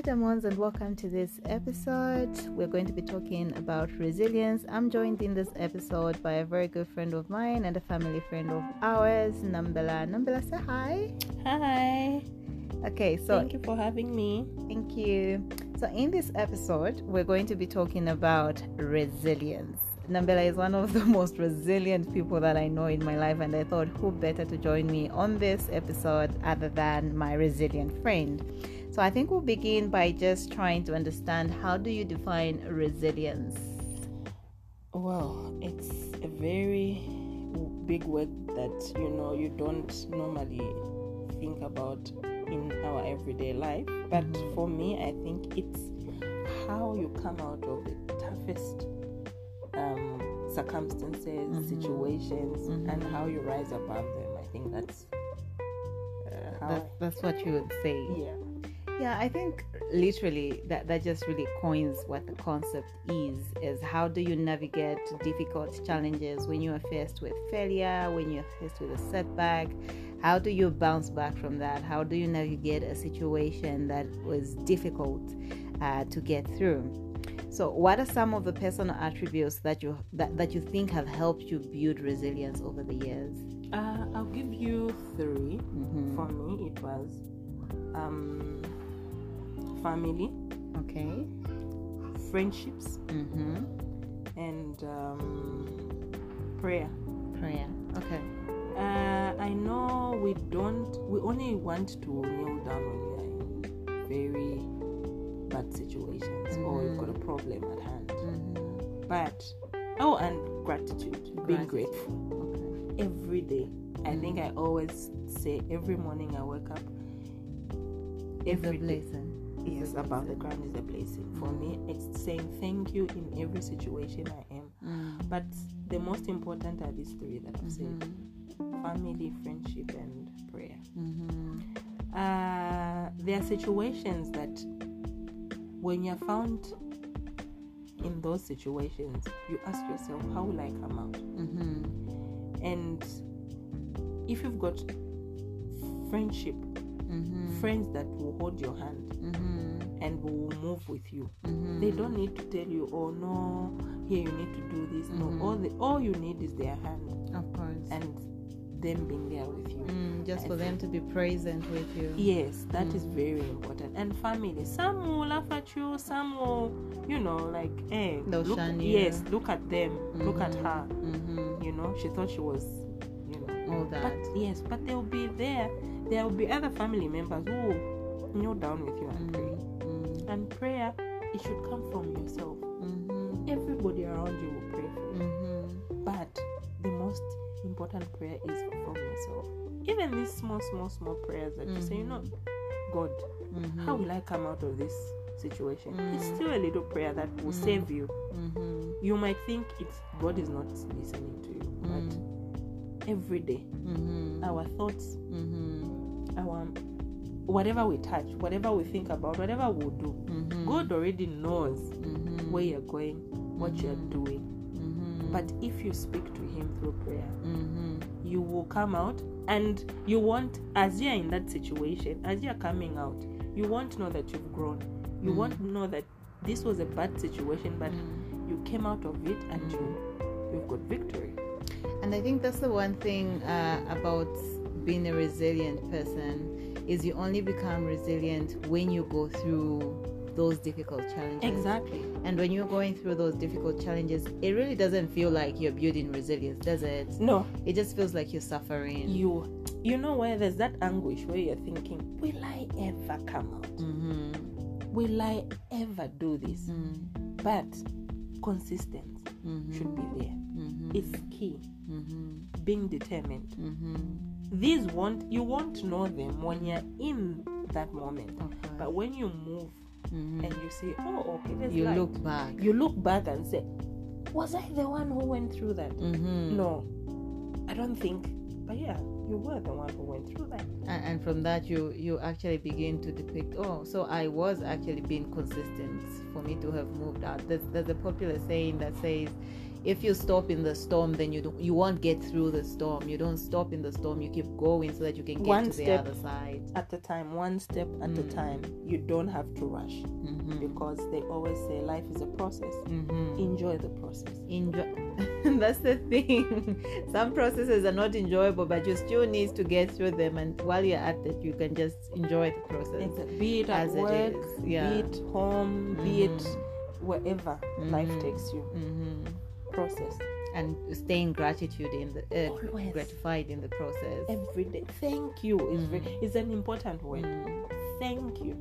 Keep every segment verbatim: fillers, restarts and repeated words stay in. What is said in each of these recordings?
Demons, and welcome to this episode. We're going to be talking about resilience. I'm joined in this episode by a very good friend of mine and a family friend of ours, Nambela. Nambela, say hi. Hi. Okay, so thank you for having me. Thank you. So in this episode, we're going to be talking about resilience. Nambela is one of the most resilient people that I know in my life, and I thought who better to join me on this episode other than my resilient friend. So I think we'll begin by just trying to understand, how do you define resilience? Well, it's a very big word that, you know, you don't normally think about in our everyday life. But mm-hmm. for me, I think it's how you come out of the toughest um, circumstances, mm-hmm. situations, mm-hmm. and how you rise above them. I think that's uh, how that, I, that's what you would say. Yeah. Yeah, I think literally that, that just really coins what the concept is, is how do you navigate difficult challenges when you are faced with failure, when you're faced with a setback. How do you bounce back from that? How do you navigate a situation that was difficult uh, to get through? So what are some of the personal attributes that you that, that you think have helped you build resilience over the years? Uh, I'll give you three. Mm-hmm. For me, it was um, family, okay, friendships, mm-hmm. and um, prayer. Prayer, okay. Uh, I know we don't, we only want to kneel down when we are in very bad situations, mm-hmm. or you've got a problem at hand. Mm-hmm. But, oh, and gratitude, gratitude. being grateful. Okay. Every day. I mm-hmm. think I always say every morning I wake up, every blessing. Yes, above the ground is a blessing. For me, it's saying thank you in every situation I am. Mm. But the most important are these three that I've mm-hmm. said: family, friendship, and prayer. Mm-hmm. Uh, there are situations that when you're found in those situations, you ask yourself, how will I come out? Mm-hmm. And if you've got friendship, mm-hmm. friends that will hold your hand, mm-hmm. and will move with you, mm-hmm. they don't need to tell you, oh no, here you need to do this. Mm-hmm. No, all the all you need is their hand, of course, and them being there with you. Mm, just I for them to be present with you. Yes, that mm. is very important. And family, some will laugh at you, some will, you know, like, hey, They'll look, shun you. yes, look at them, mm-hmm. look at her. Mm-hmm. You know, she thought she was, you know, all that. But yes, but they'll be there. There will be other family members who will kneel down with you and mm-hmm. pray. Mm-hmm. And prayer, it should come from yourself. Mm-hmm. Everybody around you will pray for you. Mm-hmm. But the most important prayer is from yourself. Even these small, small, small prayers that mm-hmm. you say, you know, God, mm-hmm. how will I come out of this situation? Mm-hmm. It's still a little prayer that will mm-hmm. save you. Mm-hmm. You might think it's God is not listening to you, mm-hmm. but every day, mm-hmm. our thoughts, mm-hmm. our whatever we touch, whatever we think about, whatever we do, mm-hmm. God already knows mm-hmm. where you're going, what mm-hmm. you're doing. Mm-hmm. But if you speak to Him through prayer, mm-hmm. you will come out, and you want, as you're in that situation, as you're coming out, you won't know that you've grown. You mm-hmm. won't know that this was a bad situation, but mm-hmm. you came out of it and you, you've got victory. And I think that's the one thing uh, about being a resilient person, is you only become resilient when you go through those difficult challenges. Exactly. And when you're going through those difficult challenges, it really doesn't feel like you're building resilience, does it? No. It just feels like you're suffering. You you know where there's that anguish where you're thinking, will I ever come out? Mm-hmm. Will I ever do this? Mm-hmm. But consistency mm-hmm. should be there. Mm-hmm. It's key. Mm-hmm. Being determined. Mm-hmm. These won't you won't know them when you're in that moment. Okay. But when you move mm-hmm. and you say, oh, okay, there's you light. look back. You look back and say, was I the one who went through that? Mm-hmm. No, I don't think. But yeah, you were the one who went through that. And, and from that, you you actually begin to depict, oh, so I was actually being consistent for me to have moved out. There's, there's a popular saying that says, if you stop in the storm, then you don't, you won't get through the storm. You don't stop in the storm. You keep going so that you can get One to the step other side. At a time, one step at Mm. a time. You don't have to rush, Mm-hmm. because they always say life is a process. Mm-hmm. Enjoy the process. Enjoy. That's the thing. Some processes are not enjoyable, but you still need to get through them. And while you're at it, you can just enjoy the process. Exactly. Be it at As it work, is, yeah. be it home, be it Mhm. wherever life Mhm. takes you. Mm-hmm. Process. And staying gratitude in the uh, Always. gratified in the process. Every day. Thank you is Mhm. very, is an important word. Mm. Thank you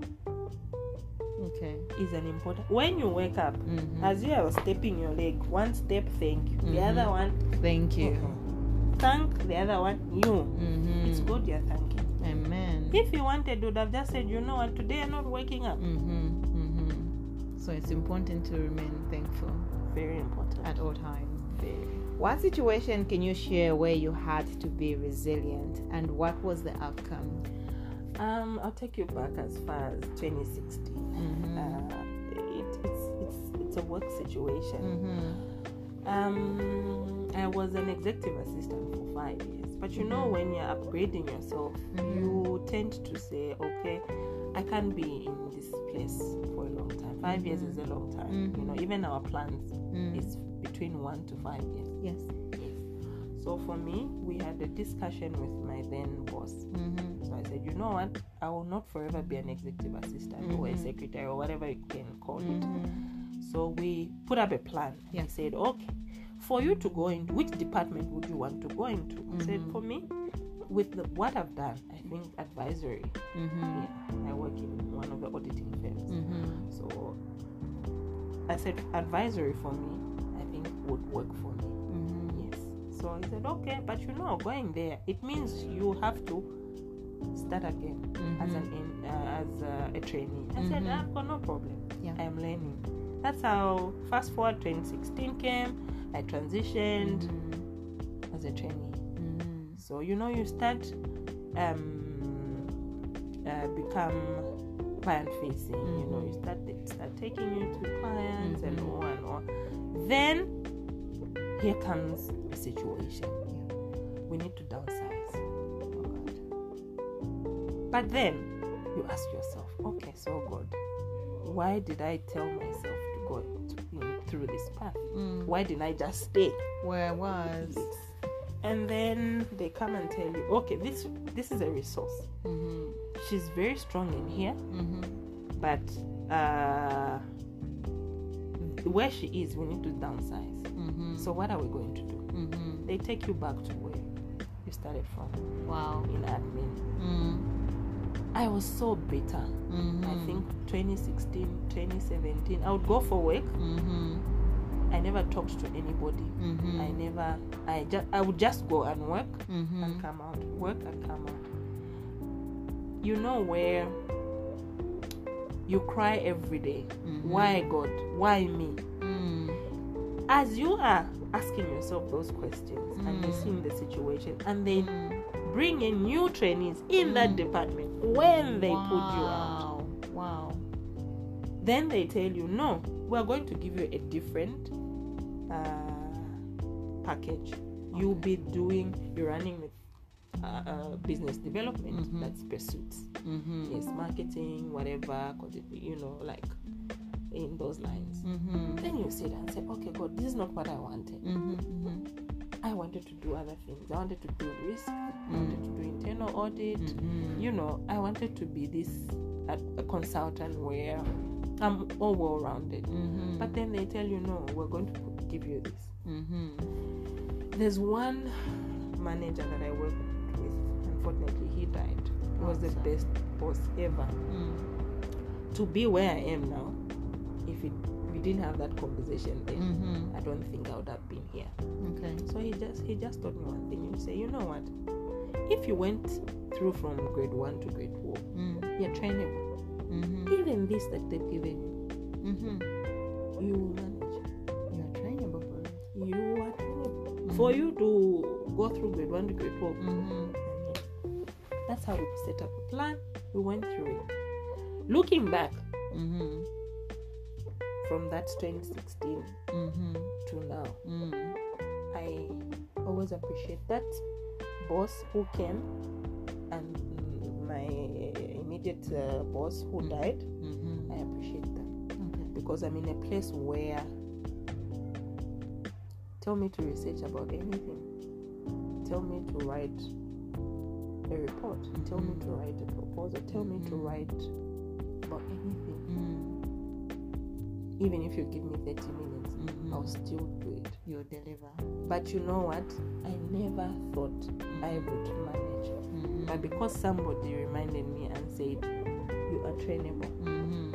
Okay. is an important. When you wake up, Mhm. as you are stepping your leg, one step, thank you. The Mhm. other one, Thank you. mhm. Thank the other one, you. Mm-hmm. It's good you're thanking. Amen. If you wanted, you would have just said, you know what, today I'm not waking up. Mm-hmm. Mm-hmm. So it's important to remain thankful Very important. at all times. Very. What situation can you share where you had to be resilient, and what was the outcome? Um, I'll take you back as far as twenty sixteen. Mm-hmm. Uh, it, it's it's it's a work situation. Mm-hmm. Um, I was an executive assistant for five years. But you know, Mhm. when you're upgrading yourself, Mhm. you tend to say, okay, I can't be in this place for a long time. Five Mhm. years is a long time. Mhm. You know, even our plans Mm. is between one to five years. Yes. Yes. So for me, we had a discussion with my then boss. Mm-hmm. So I said, you know what? I will not forever be an executive assistant or a Mhm. secretary or whatever you can call it. Mm-hmm. So we put up a plan. Yeah. I said, okay, for you to go in, which department would you want to go into? I said, Mhm. for me, with the, what I've done, I think advisory. Mm-hmm. Yeah, I work in one of the auditing firms. Mm-hmm. So I said, advisory for me, I think would work for me. Mm-hmm. Yes. So he said, okay, but you know, going there, it means you have to start again Mm-hmm. as an in, uh, as uh, a trainee. I said, Mhm. I've got no problem. Yeah. I'm learning. That's how. Fast forward, twenty sixteen came. I transitioned Mm-hmm. as a trainee. Mm-hmm. So you know, you start um, uh, become client facing. You know, you start they start taking you to clients and Mhm. all and all. Then here comes a situation. We need to downsize. Oh God. But then you ask yourself, okay, so God, why did I tell myself to go to, in, through this path? Mm. Why didn't I just stay? Where I was. And then they come and tell you, okay, this this is a resource. Mm-hmm. She's very strong in here, Mm-hmm. but uh, where she is, we need to downsize. Mm-hmm. So what are we going to do? Mm-hmm. They take you back to where you started from Wow. in admin. Mm. I was so bitter. Mm-hmm. I think twenty sixteen, twenty seventeen, I would go for work. Mm-hmm. I never talked to anybody. Mm-hmm. I never, I just, I would just go and work Mm-hmm. and come out, work and come out. You know where you cry every day. Mhm. Why God? Why me? Mm. As you are asking yourself those questions and you Mm. see the situation, and they Mm. bring in new trainees in that Mm. department when they wow. put you out. Wow. Then they tell you, no, we're going to give you a different uh, package. You'll be doing, you're running with uh, uh, business development, Mhm. that's pursuits. Mm-hmm. Yes, marketing, whatever, could it be, you know, like in those lines. Mm-hmm. Then you sit and say, okay, God, this is not what I wanted. Mm-hmm. Mm-hmm. I wanted to do other things. I wanted to do risk. I wanted to do internal audit. Mm-hmm. You know, I wanted to be this a, a consultant where I'm all well rounded. Mm-hmm. But then they tell you, no, we're going to put, give you this. Mm-hmm. There's one manager that I worked with. Unfortunately, he died. He was the Oh, best boss ever. Mm. To be where I am now, if it, we didn't have that conversation then, Mm-hmm. I don't think I would have been here. Okay. So he just he just taught me one thing. He say, you know what? If you went through from grade one to grade four, Mm. you're trainable. Mm-hmm. Even this that they've given you, Mm-hmm. you will manage. You're trainable for it. You are trainable. Mhm. For you to go through grade one to grade four, Mm-hmm. that's how we set up a plan. We went through it. Looking back, Mm-hmm. from that twenty sixteen mm-hmm. to now, mm. I always appreciate that boss who came and my immediate uh, boss who Mm-hmm. died. Mm-hmm. I appreciate that Okay. because I'm in a place where tell me to research about anything, tell me to write a report, tell me to write a proposal, tell me to write about anything. Mm. Even if you give me thirty minutes, Mhm. I'll still do it. You deliver. But you know what? I never thought I would manage. Mhm. But because somebody reminded me and said, you are trainable. Mhm.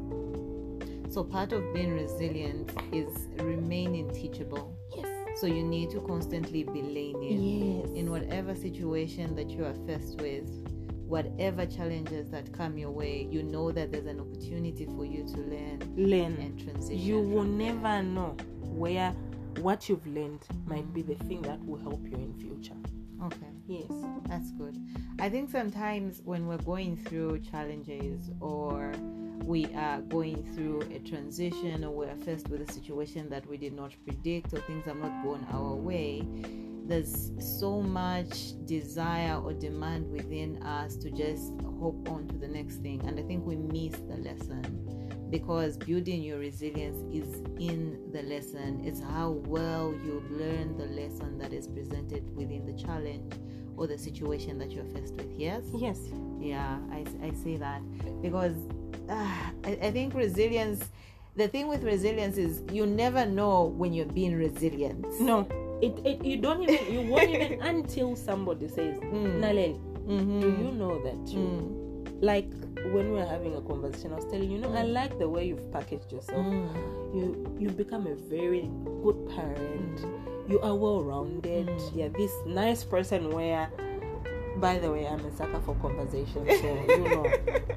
So part of being resilient is remaining teachable. Yes. So you need to constantly be learning Yes. in whatever situation that you are faced with, whatever challenges that come your way. You know that there's an opportunity for you to learn Learn. and transition. You will from there. never know where what you've learned might be the thing that will help you in future. Okay. Yes. That's good. I think sometimes when we're going through challenges or we are going through a transition or we're faced with a situation that we did not predict or things have not gone our way, there's so much desire or demand within us to just hop on to the next thing. And I think we miss the lesson because building your resilience is in the lesson. It's how well you learn the lesson that is presented within the challenge or the situation that you're faced with. Yes? Yes. Yeah, I, I say that because uh, I, I think resilience, the thing with resilience is you never know when you're being resilient. No. It, it you don't even you won't even until somebody says, Mm. Naleli, Mm-hmm. do you know that you Mm. like when we were having a conversation, I was telling you, you know, I Mm. like the way you've packaged yourself. Mm. You you've become a very good parent. Mm. You are well rounded. Mm. You're this nice person where, by the way, I'm a sucker for conversation, so you know.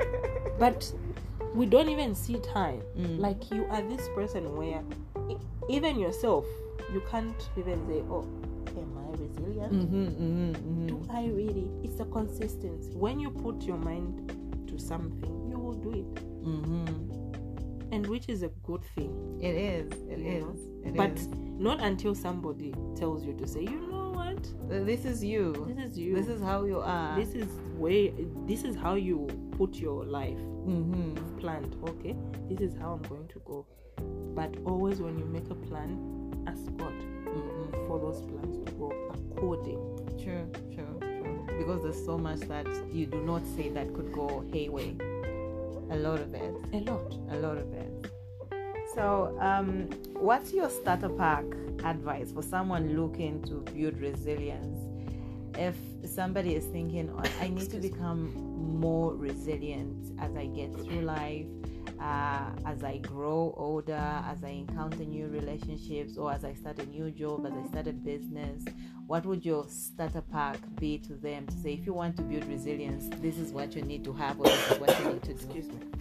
But we don't even see time. Mm. Like you are this person where e- even yourself, you can't even say, oh, am I resilient? Mm-hmm, mm-hmm, mm-hmm. Do I really? It's a consistency. When you put your mind to something, you will do it. Mm-hmm. And which is a good thing. It is. It You is. know? It But is. not until somebody tells you to say, you know what? This is you. This is you. This is how you are. this is way this is how you put your life Mm-hmm. planned. Okay, this is how I'm going to go. But always when you make a plan, ask God Mm-hmm. for those plans to go according. True, true, true. Because there's so much that you do not say that could go hayway. A lot of it. A lot. A lot of it. So, um, what's your starter pack advice for someone looking to build resilience? If somebody is thinking, oh, I need to become more resilient as I get through life, uh, as I grow older, as I encounter new relationships, or as I start a new job, as I start a business, what would your starter pack be to them to say, if you want to build resilience, this is what you need to have, or this is what you need to do? Excuse me.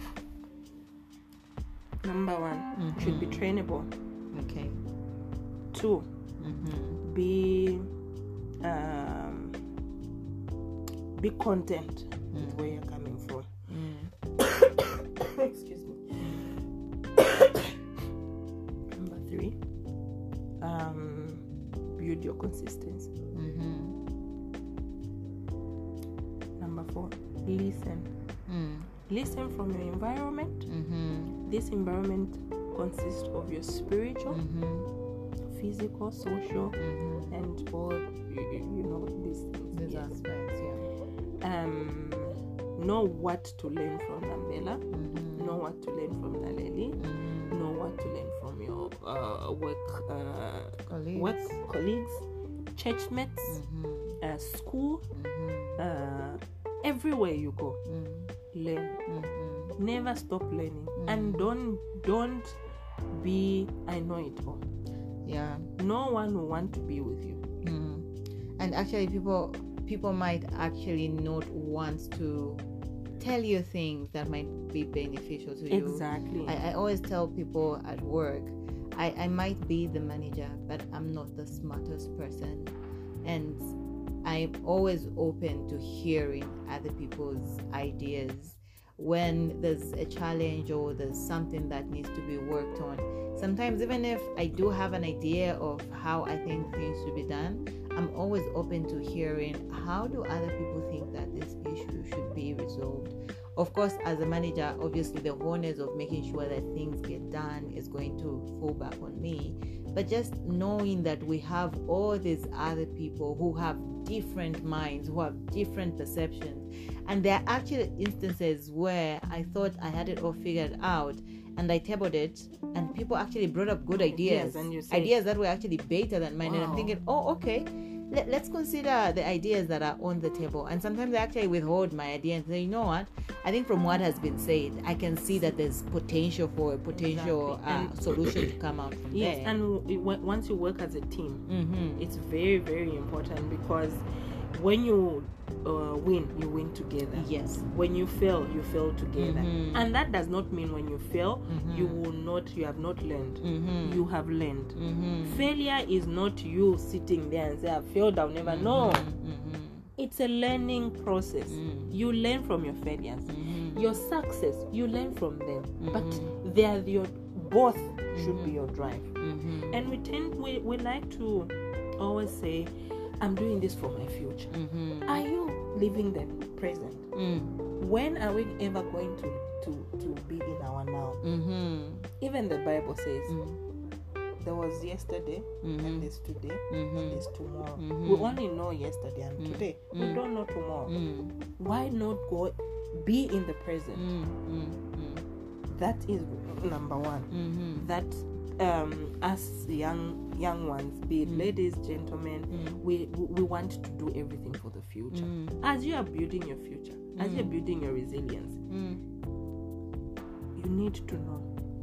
Number one, Mhm. should be trainable. Okay. Two, Mm-hmm. be um, be content with where you're coming from. Mm. Excuse me. Number three, um, build your consistency. Mm-hmm. Number four, listen. Mm. Listen from your environment. Mm-hmm. This environment consists of your spiritual, Mm-hmm. physical, social, Mm-hmm. and all you, you know these things. These Yes. aspects, yeah. Um, know what to learn from Nambela. Mm-hmm. Know what to learn from Naleli. Mm-hmm. Know what to learn from your uh, work uh, Colleagues. work colleagues, church mates, Mm-hmm. uh, school, Mm-hmm. uh, everywhere you go. Mm-hmm. Learn. Mm-hmm. Never stop learning, Mm. and don't don't be I know it all. Yeah. No one will want to be with you. Mm. And actually, people people might actually not want to tell you things that might be beneficial to you. Exactly. I, I always tell people at work, I, I might be the manager, but I'm not the smartest person. And I'm always open to hearing other people's ideas when there's a challenge or there's something that needs to be worked on. Sometimes even if I do have an idea of how I think things should be done, I'm always open to hearing how do other people think that this issue should be resolved. Of course, as a manager, obviously the onus of making sure that things get done is going to fall back on me. But just knowing that we have all these other people who have different minds, who have different perceptions. And there are actually instances where I thought I had it all figured out and I tabled it and people actually brought up good ideas. Ideas, and you say, ideas that were actually better than mine. wow. And I'm thinking, oh, okay. Let, let's consider the ideas that are on the table. And sometimes I actually withhold my idea and say, you know what? I think from what has been said, I can see that there's potential for a potential Exactly. uh, solution to come out from Yes, there. and w- w- once you work as a team, Mm-hmm. it's very, very important, because when you uh, win, you win together. Yes. When you fail, you fail together. Mhm. And that does not mean when you fail, Mhm. you will not, you have not learned. Mm-hmm. You have learned. Mm-hmm. Failure is not you sitting there and say, I failed, I'll never know. Mm-hmm. It's a learning process. Mm. You learn from your failures. Mm-hmm. Your success, you learn from them. Mhm. But they are your, both should be Mhm. your drive. Mm-hmm. And we tend, we, we like to always say, I'm doing this for my future. Mm-hmm. Are you living the present? Mm. When are we ever going to, to, to be in our now? Mm-hmm. Even the Bible says, Mm. there was yesterday, Mhm. and there's today, Mhm. and there's tomorrow. Mhm. We only know yesterday and Mm. today. We Mm. don't know tomorrow. Mm. Why not go be in the present? Mm. Mm. That is number one. Mm-hmm. That um, us young young ones, be it Mm. ladies, gentlemen, Mm. we we want to do everything for the future. Mm. As you are building your future, as Mm. you're building your resilience, Mm. you need to know.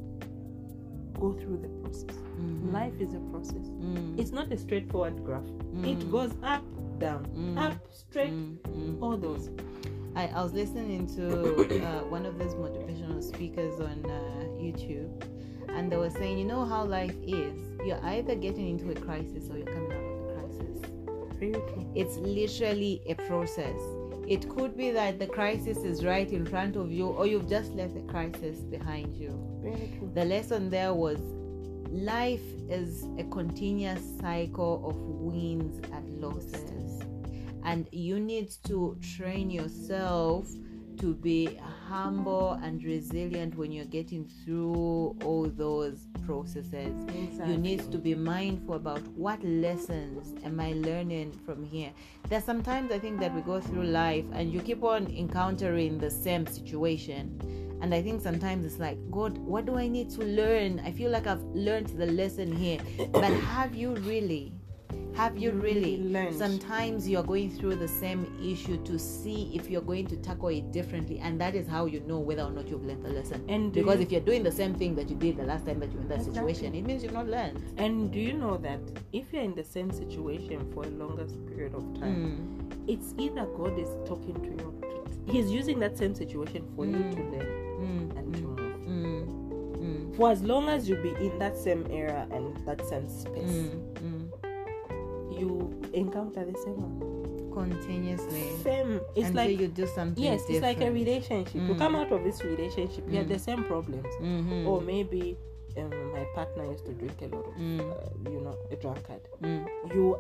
Go through the process. Mhm. Life is a process. Mm. It's not a straightforward graph. It Mm. goes up, down, Mm. up, straight, Mm. Mm. all those. I, I was listening to uh, one of those motivational speakers on uh, YouTube, and they were saying, you know how life is? You're either getting into a crisis or you're coming out of the crisis. Very true. It's literally a process. It could be that the crisis is right in front of you, or you've just left the crisis behind you. Very true. The lesson there was life is a continuous cycle of wins and losses, and you need to train yourself to be humble and resilient when you're getting through all those processes. Exactly. You need to be mindful about what lessons am I learning from here. There's sometimes I think that we go through life and you keep on encountering the same situation. And I think sometimes it's like, God, what do I need to learn? I feel like I've learned the lesson here. But have you really? Have you really? learned? Sometimes you're going through the same issue to see if you're going to tackle it differently. And that is how you know whether or not you've learned the lesson. And do because you- if you're doing the same thing that you did the last time that you were in that Exactly. situation, it means you've not learned. And do you know that if you're in the same situation for a longer period of time, Mm. it's either God is talking to you, to, He's using that same situation for you Mm. to learn Mm. and to move. Mm. Mm. For as long as you be in that same era and that same space, Mm. Mm. you encounter the same one. Continuously. Same. It's until like you do something yes, it's like a different. relationship. You Mm. come out of this relationship, you have Mm. the same problems. Mhm. Or maybe um, my partner used to drink a lot of, Mm. uh, you know, a drunkard. Mm. You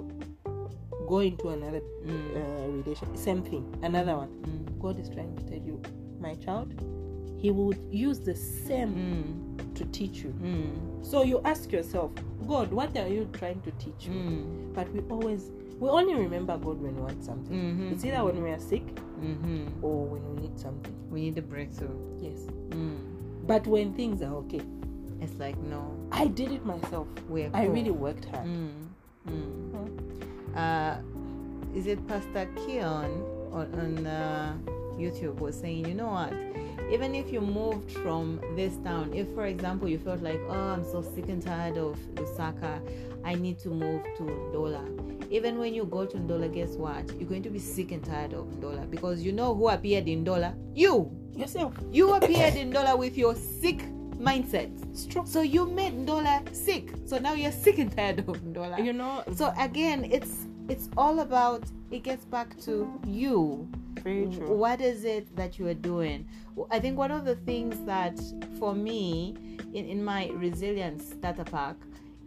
go into another Mm. uh, relation, same thing, another one. Mm. God is trying to tell you, my child, He would use the same Mm. to teach you. Mm. So you ask yourself, God, what are you trying to teach me? Mm. But we always, we only remember God when we want something. Mhm. It's either when we are sick Mhm. or when we need something. We need a breakthrough. Yes. Mm. But when things are okay, It's like no, I did it myself. we're I cool. really worked hard. Mm. Mm. Hmm. Uh, is it Pastor Keon on, on uh, YouTube was saying, you know what? Even if you moved from this town, if for example you felt like, oh, I'm so sick and tired of Lusaka, I need to move to Ndola. Even when you go to Ndola, guess what? You're going to be sick and tired of Ndola because you know who appeared in Ndola? You! Yourself. You appeared in Ndola with your sick mindset. Strong. So you made Ndola sick. So now you're sick and tired of Ndola. You know, So again, it's it's all about, it gets back to you. Very true. What is it that you are doing? I think one of the things that for me in, in my resilience starter pack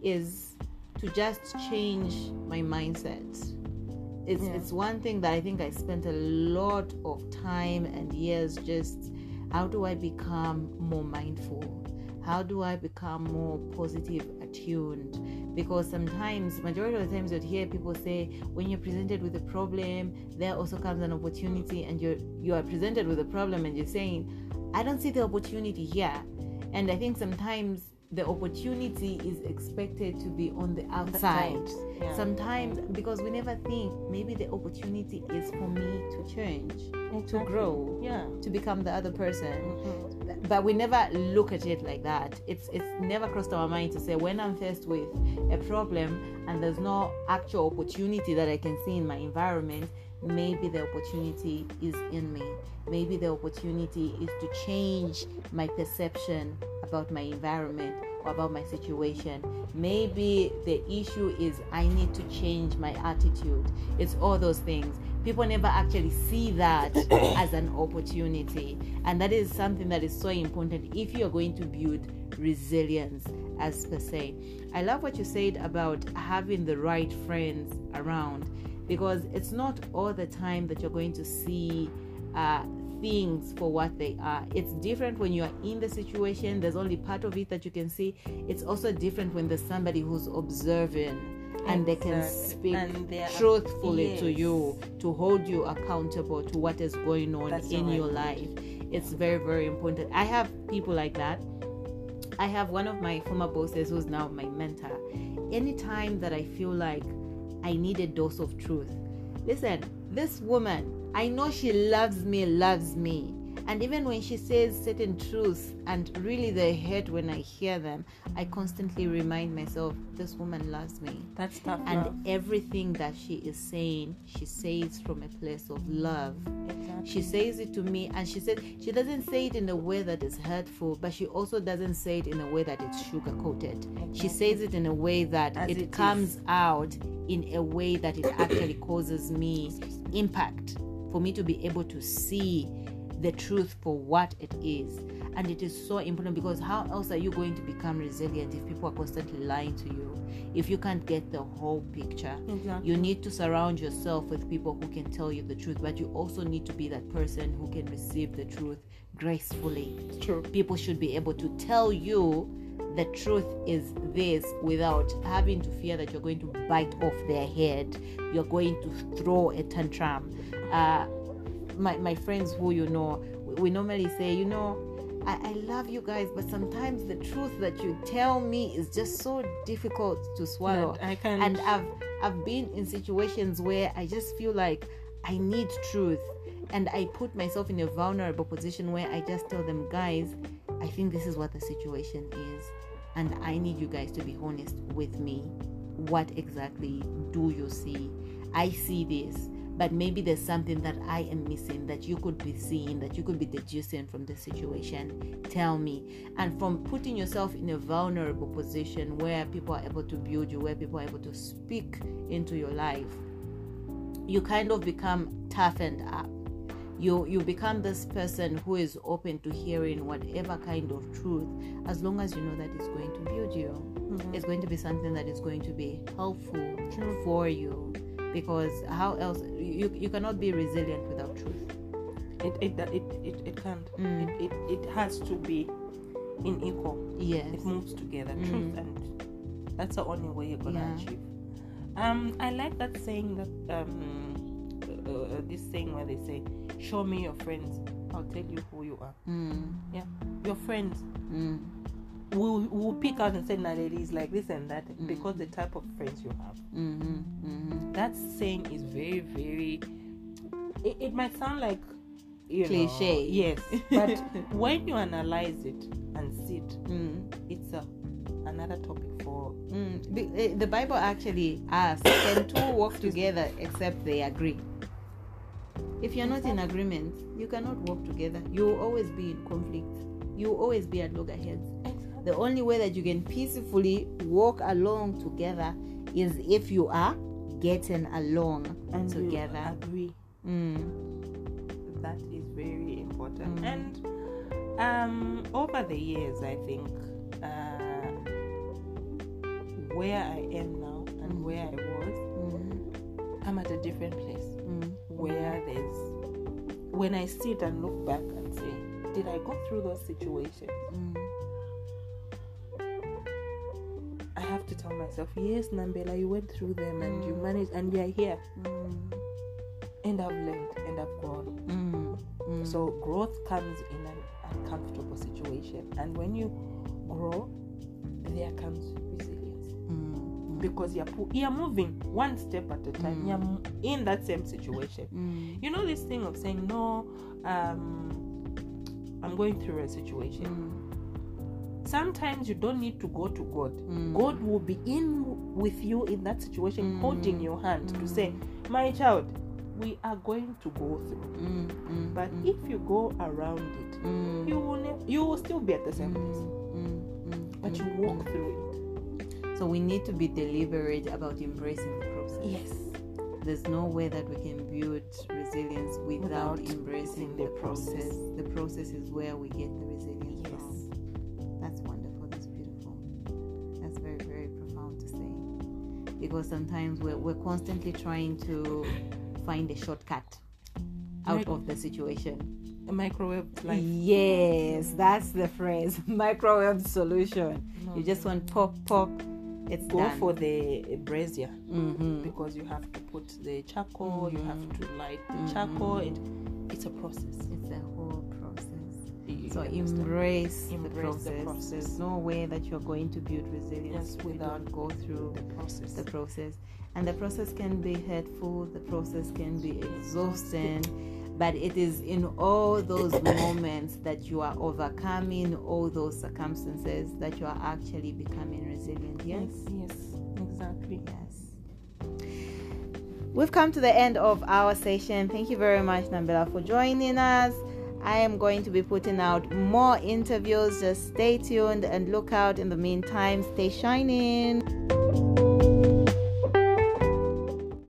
is to just change my mindset. It's Yeah. it's one thing that I think I spent a lot of time and years just, how do I become more mindful? How do I become more positive attuned? Because sometimes, majority of the times, you'd hear people say, when you're presented with a problem, there also comes an opportunity, and you're you are presented with a problem and you're saying, I don't see the opportunity here. And I think sometimes the opportunity is expected to be on the outside. Yeah. Sometimes, because we never think maybe the opportunity is for me to change, Exactly. to grow, Yeah. to become the other person. Mhm. But we never look at it like that. It's it's never crossed our mind to say, when I'm faced with a problem and there's no actual opportunity that I can see in my environment, maybe the opportunity is in me. Maybe the opportunity is to change my perception about my environment or about my situation. Maybe the issue is I need to change my attitude. It's all those things. People never actually see that as an opportunity. And that is something that is so important if you're going to build resilience as per se. I love what you said about having the right friends around, because it's not all the time that you're going to see uh, things for what they are. It's different when you are in the situation. There's only part of it that you can see. It's also different when there's somebody who's observing and they can Exactly. speak And they are- truthfully to yes. you, to hold you accountable to what is going on That's in right. your life. It's very, very important. I have people like that. I have one of my former bosses who's now my mentor. Anytime that I feel like I need a dose of truth, listen, this woman, I know she loves me, loves me. And even when she says certain truths and really they hurt when I hear them, I constantly remind myself, this woman loves me. That's tough And love. everything that she is saying, she says from a place of love. Exactly. She says it to me, and she said she doesn't say it in a way that is hurtful, but she also doesn't say it in a way that it's sugar coated. She says it in a way that As it, it comes is. out in a way that it actually causes me impact, for me to be able to see the truth for what it is. And it is so important, because how else are you going to become resilient if people are constantly lying to you, if you can't get the whole picture? Exactly. You need to surround yourself with people who can tell you the truth, but you also need to be that person who can receive the truth gracefully. True. People should be able to tell you the truth is this without having to fear that you're going to bite off their head, you're going to throw a tantrum. Uh, my, my friends who you know, we, we normally say, you know, I, I love you guys, but sometimes the truth that you tell me is just so difficult to swallow. That I can't- And I've I've been in situations where I just feel like I need truth, and I put myself in a vulnerable position where I just tell them, guys, I think this is what the situation is, and I need you guys to be honest with me. What exactly do you see? I see this, but maybe there's something that I am missing that you could be seeing, that you could be deducing from the situation. Tell me. And from putting yourself in a vulnerable position where people are able to build you, where people are able to speak into your life, you kind of become toughened up. You you become this person who is open to hearing whatever kind of truth, as long as you know that it's going to build you. Mhm. It's going to be something that is going to be helpful True. for you. Because how else you you cannot be resilient without truth. It it it it, it can't. Mm. It, it it has to be in equal. Yes. It moves together. Mm. Truth, and that's the only way you're gonna Yeah. achieve. Um, I like that saying that um, uh, uh, this saying where they say, "Show me your friends, I'll tell you who you are." Mm. Yeah, your friends. Mm. We'll, we'll pick out and say, "Nah, ladies, like this and that," Mm. because the type of friends you have. Mm-hmm. Mm-hmm. That saying is very, very. It, it might sound like you Cliche. know, yes, but when you analyze it and see it, Mm. it's a another topic for. Mm. The, eh, the Bible actually asks, can two walk together except they agree? If you're not in agreement, you cannot work together. You will always be in conflict. You will always be at loggerheads. The only way that you can peacefully walk along together is if you are getting along And you together. agree. Mm. that is very important. Mm. And um, over the years, I think uh, where I am now and Mm. where I was, Mm. I'm at a different place Mm. where there's, when I sit and look back and say, did I go through those situations? Mm. I have to tell myself, yes, Nambela, you went through them and you Mm. managed, and you're here. Mm. And I've learned and I've grown. Mm. Mm. So growth comes in an uncomfortable situation, and when you grow, there comes resilience, Mm. because you're pu- you're moving one step at a time. Mm. You're m- in that same situation. Mm. You know this thing of saying, no, um, I'm going through a situation. Mm. Sometimes you don't need to go to God. Mm. God will be in with you in that situation, Mm. holding your hand to Mm. say, my child, we are going to go through. Mm. Mm. But Mm. if you go around it, Mm. you will ne- you will still be at the same place, Mm. Mm. but you Mm. walk through it. So we need to be deliberate about embracing the process. Yes. There's no way that we can build resilience without, Without embracing the the process. process. The process is where we get the resilience Yes. from. That's wonderful. That's beautiful. That's very, very profound to say. Because sometimes we're, we're constantly trying to find a shortcut out Mic- of the situation. A microwave life. Yes, that's the phrase. Microwave solution. No. You just want pop, pop. It's Go done. for the brazier, Mm-hmm. because you have to put the charcoal, you have to light the Mhm. charcoal. It, it's a process. It's a whole process. You So understand? embrace, Embrace the, the process. process. There's no way that you're going to build resilience Yes, if you without don't go through the process. the process. And the process can be hurtful, the process can be exhausting, but it is in all those moments that you are overcoming all those circumstances that you are actually becoming resilient. Yes? Yes, exactly. Yes. We've come to the end of our session. Thank you very much, Nambela, for joining us. I am going to be putting out more interviews. Just stay tuned and look out. In the meantime, stay shining.